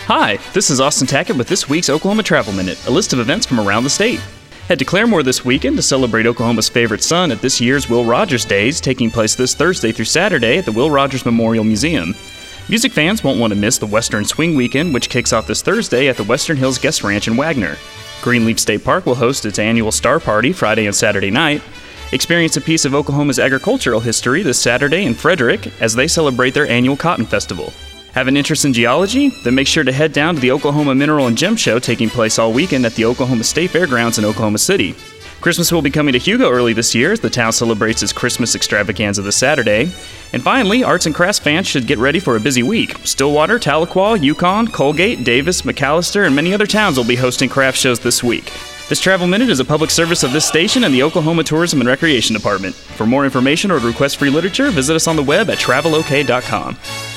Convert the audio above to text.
Hi, this is Austin Tackett with this week's Oklahoma Travel Minute, a list of events from around the state. Head to Claremore this weekend to celebrate Oklahoma's favorite son at this year's Will Rogers Days, taking place this Thursday through Saturday at the Will Rogers Memorial Museum. Music fans won't want to miss the Western Swing Weekend, which kicks off this Thursday at the Western Hills Guest Ranch in Wagner. Greenleaf State Park will host its annual Star Party Friday and Saturday night. Experience a piece of Oklahoma's agricultural history this Saturday in Frederick as they celebrate their annual Cotton Festival. Have an interest in geology? Then make sure to head down to the Oklahoma Mineral and Gem Show taking place all weekend at the Oklahoma State Fairgrounds in Oklahoma City. Christmas will be coming to Hugo early this year as the town celebrates its Christmas extravaganza this Saturday. And finally, arts and crafts fans should get ready for a busy week. Stillwater, Tahlequah, Yukon, Colgate, Davis, McAllister, and many other towns will be hosting craft shows this week. This Travel Minute is a public service of this station and the Oklahoma Tourism and Recreation Department. For more information or to request free literature, visit us on the web at travelok.com.